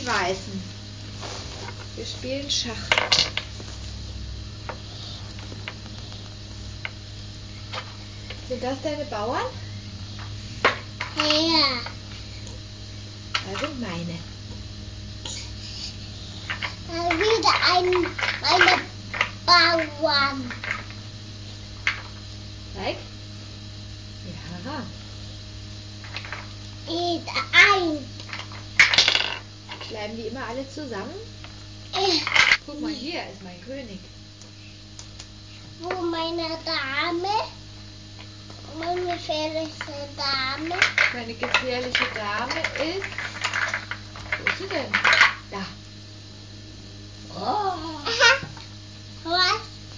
die Weißen. Wir spielen Schach. Sind das deine Bauern? Ja. Das sind meine. Wieder meine Bauern. Zeig. Ja. Wieder ein. Bleiben die immer alle zusammen? Guck mal, hier ist mein König. Wo meine Dame? Meine gefährliche Dame? Meine gefährliche Dame ist... Wo ist sie denn? Da. Oh. Was?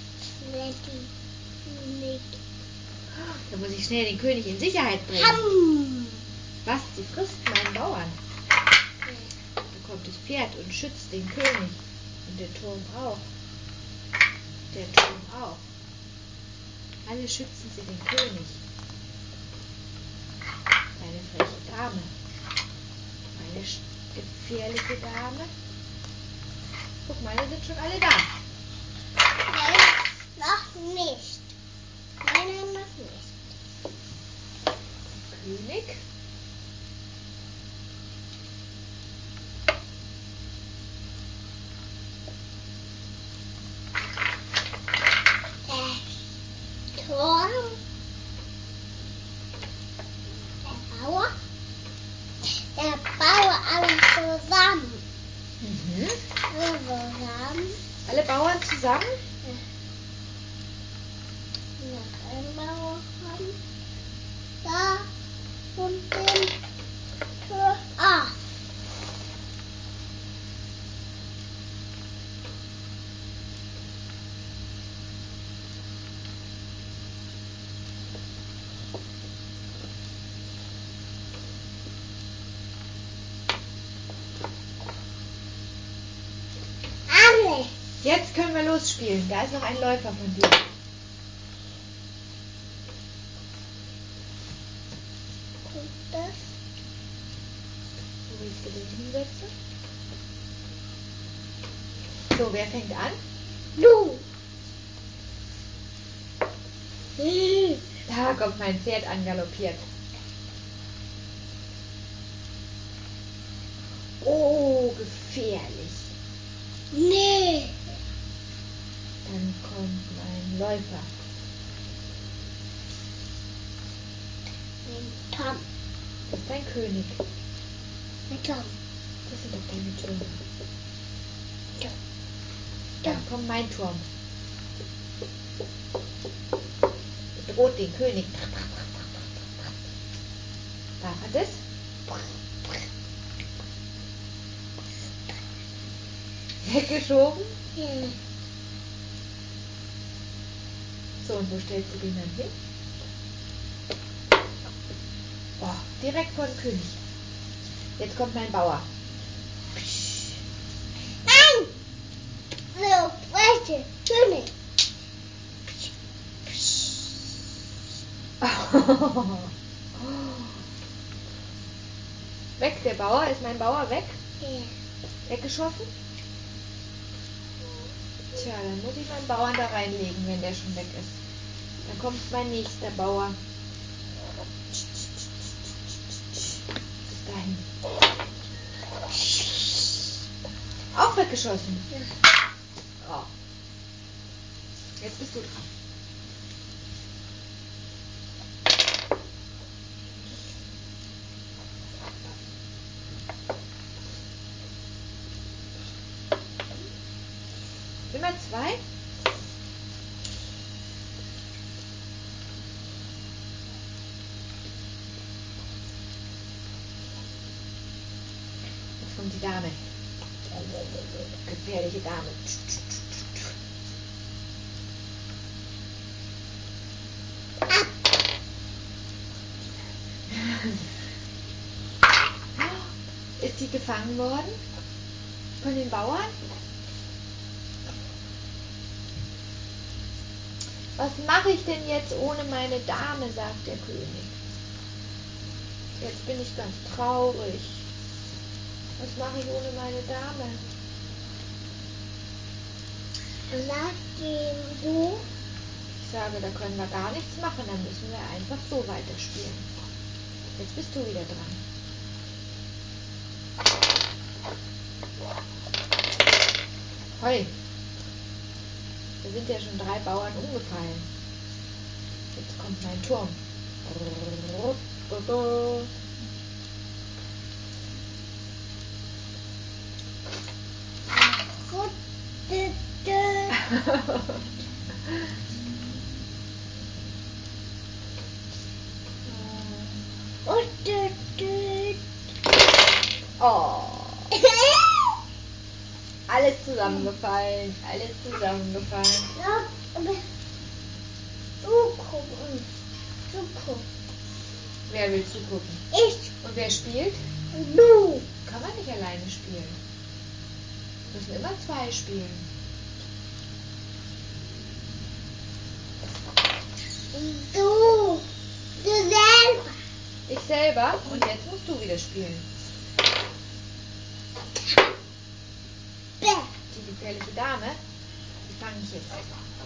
Nicht. Da muss ich schnell den König in Sicherheit bringen. Ham. Was? Sie frisst meinen Bauern. Da kommt das Pferd und schützt den König. Und der Turm auch. Der Turm auch. Alle schützen sie den König. Meine freche Dame. Meine gefährliche Dame. Guck, meine sind schon alle da. Nein, noch nicht. Nein, noch nicht. König. Der Turm. Der Bauer alles zusammen. Zusammen. Alle Bauern zusammen? Noch ein Bauer haben. Da und den Turm. Ah. Alle. Jetzt können wir losspielen. Da ist noch ein Läufer von dir. Und das. Wo willst du den hinsetzen? So, wer fängt an? Du. Da kommt mein Pferd angaloppiert. Oh, gefährlich. Nee. Dann kommt mein Läufer. Ein Tom. Das ist dein König. Ein Tom. Das sind doch deine Türme. Tom. Dann kommt mein Turm. Bedroht den König. Darf er das? Weggeschoben? Ja. So, und wo stellst du den dann hin? Oh, direkt vor den König. Jetzt kommt mein Bauer. Nein! So, weißt König. Weg, der Bauer. Ist mein Bauer weg? Ja. Weggeschossen? Tja, dann muss ich meinen Bauern da reinlegen, wenn der schon weg ist. Dann kommt mein nächster Bauer. Bis dahin. Auch weggeschossen. Ja. Oh. Jetzt bist du dran. Immer zwei? Jetzt kommt die Dame. Gefährliche Dame. Ist die gefangen worden? Von den Bauern? Was mache ich denn jetzt ohne meine Dame, sagt der König. Jetzt bin ich ganz traurig. Was mache ich ohne meine Dame? Sag ihm du. Ich sage, da können wir gar nichts machen, dann müssen wir einfach so weiterspielen. Jetzt bist du wieder dran. Hoi. Da sind ja schon 3 Bauern umgefallen. Jetzt kommt mein Turm. Oh. Alles zusammengefallen. Alles zusammengefallen. Zugucken. Wer will zugucken? Ich. Und wer spielt? Du. Kann man nicht alleine spielen. Müssen immer 2 spielen. Du. Du selber. Ich selber? Und jetzt musst du wieder spielen. Bäh. Die gefährliche Dame, die fange ich jetzt.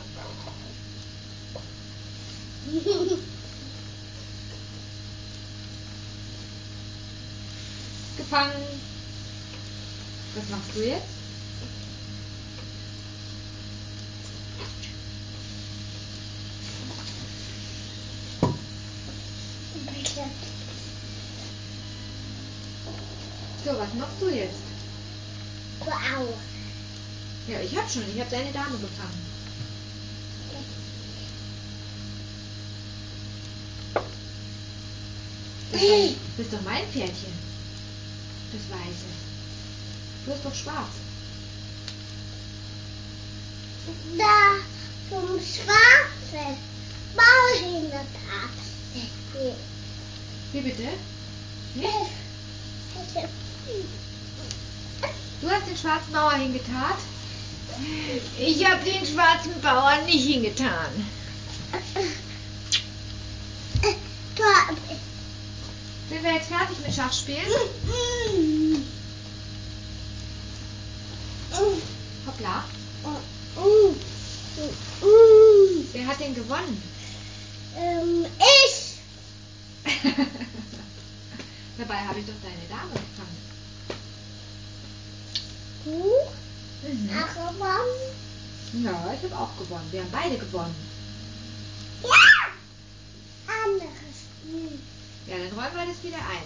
Gefangen. Was machst du jetzt? So, was machst du jetzt? Wow. Ja, ich habe deine Dame gefangen. Das ist doch mein Pferdchen. Das Weiße. Du hast doch schwarz. Da zum Schwarzen Bauhintertag. Wie bitte? Nicht? Du hast den schwarzen Bauer hingetan? Ich habe den schwarzen Bauern nicht hingetan. Sind wir jetzt fertig mit Schachspielen? Hoppla. Wer hat denn gewonnen? Ich. Dabei habe ich doch deine Dame gefangen. Du? Ach, Mann. Ja, ich habe auch gewonnen. Wir haben beide gewonnen. Ja. Anderes Spiel. Ja, dann räumen wir das wieder ein.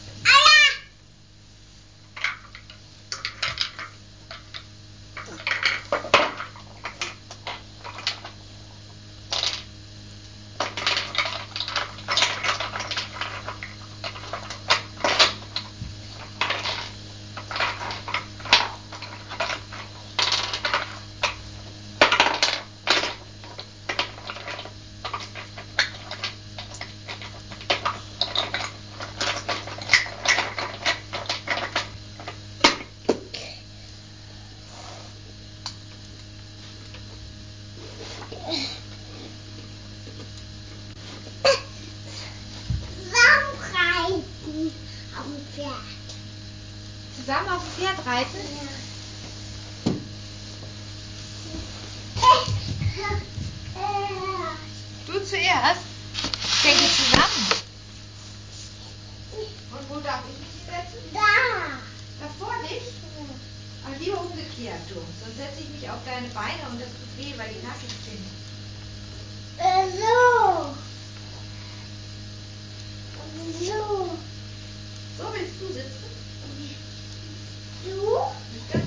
Zusammenreiten auf dem Pferd. Zusammen auf dem Pferd reiten? Du zuerst? Denke zusammen. Und wo darf ich mich hinsetzen? Da. Davor nicht? Aber lieber umgekehrt, du. Sonst setze ich mich auf deine Beine und das tut weh, weil die nackig sind. So. So. So willst du sitzen? Du? Nicht ganz